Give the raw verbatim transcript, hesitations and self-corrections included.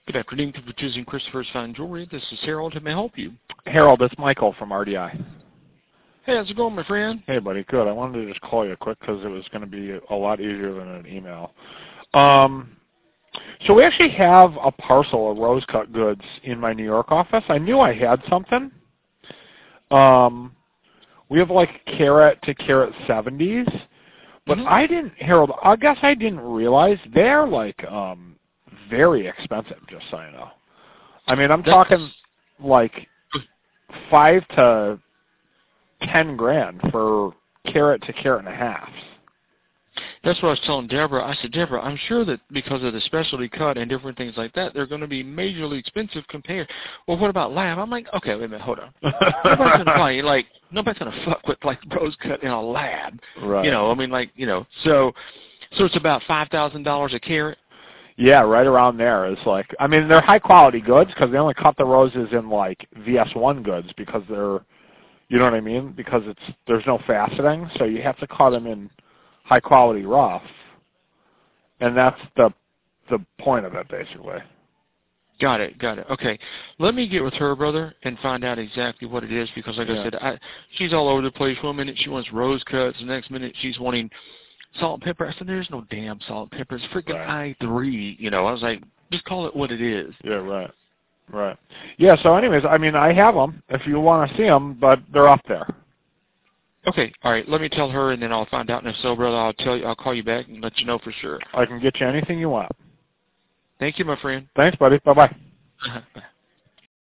Good afternoon. Thank you for choosing Christopher's Fine Jewelry. This is Harold. How may I help you? Harold, it's Michael from R D I. Hey, how's it going, my friend? Hey, buddy. Good. I wanted to just call you quick because it was going to be a lot easier than an email. Um, so we actually have a parcel of rose cut goods in my New York office. I knew I had something. Um, we have like carat to carat seventies, but mm-hmm. I didn't, Harold, I guess I didn't realize they're like um, very expensive, just so you know. I mean, I'm That's... talking like five to ten grand for carat to carat and a half. That's what I was telling Deborah. I said, Deborah, I'm sure that because of the specialty cut and different things like that, they're going to be majorly expensive compared. Well, what about lab? I'm like, okay, wait a minute, hold on. Nobody's going to play, like, nobody's going to fuck with, like, rose cut in a lab. Right. You know, I mean, like, you know, so so it's about five thousand dollars a carat? Yeah, right around there. It's like, I mean, they're high-quality goods because they only cut the roses in, like, V S one goods because they're, you know what I mean? Because it's there's no faceting, so you have to cut them in high quality rough, and that's the the point of it, basically. Got it, got it. Okay, let me get with her, brother, and find out exactly what it is because, like yeah. I said, I, she's all over the place. One minute she wants rose cuts, the next minute she's wanting salt and pepper. I said, "There's no damn salt and pepper. It's freaking right. I three." You know, I was like, "Just call it what it is." Yeah, right. Right. Yeah, so anyways, I mean, I have them if you want to see them, but they're up there. Okay, all right. Let me tell her, and then I'll find out. And if so, brother, I'll tell you. I'll call you back and let you know for sure. I can get you anything you want. Thank you, my friend. Thanks, buddy. Bye-bye. Uh-huh. Bye.